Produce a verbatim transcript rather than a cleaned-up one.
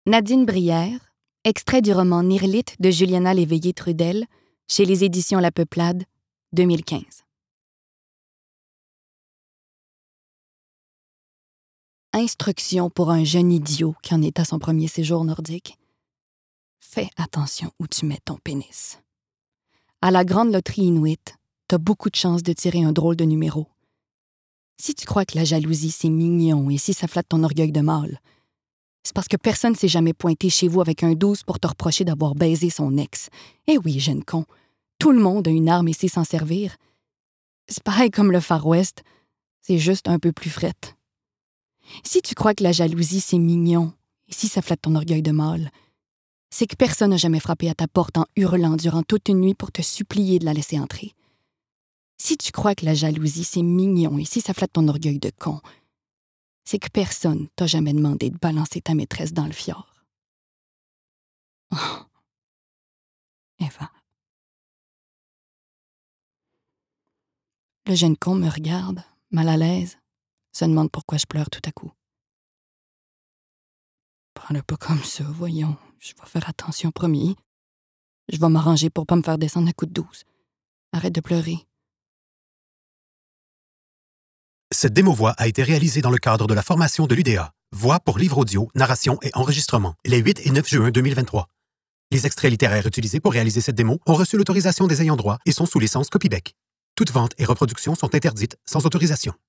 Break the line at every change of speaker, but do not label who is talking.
Nadine Brière, extrait du roman Nirlite de Juliana Léveillé-Trudel, chez les éditions La Peuplade, deux mille quinze. Instruction pour un jeune idiot qui en est à son premier séjour nordique. Fais attention où tu mets ton pénis. À la grande loterie inuite, t'as beaucoup de chances de tirer un drôle de numéro. Si tu crois que la jalousie, c'est mignon et si ça flatte ton orgueil de mâle, c'est parce que personne ne s'est jamais pointé chez vous avec un douze pour te reprocher d'avoir baisé son ex. Eh oui, jeune con, tout le monde a une arme et sait s'en servir. C'est pareil comme le Far West, c'est juste un peu plus frette. Si tu crois que la jalousie, c'est mignon et si ça flatte ton orgueil de mâle, c'est que personne n'a jamais frappé à ta porte en hurlant durant toute une nuit pour te supplier de la laisser entrer. Si tu crois que la jalousie, c'est mignon et si ça flatte ton orgueil de con, c'est que personne t'a jamais demandé de balancer ta maîtresse dans le fjord. Oh. Eva. Le jeune con me regarde, mal à l'aise, se demande pourquoi je pleure tout à coup. Prends-le pas comme ça, voyons. Je vais faire attention, promis. Je vais m'arranger pour pas me faire descendre à coups de douze. Arrête de pleurer.
Cette démo-voix a été réalisée dans le cadre de la formation de l'U D A. Voix pour livre audio, narration et enregistrement, les huit et neuf juin deux mille vingt-trois. Les extraits littéraires utilisés pour réaliser cette démo ont reçu l'autorisation des ayants droit et sont sous licence Copybec. Toute vente et reproduction sont interdites sans autorisation.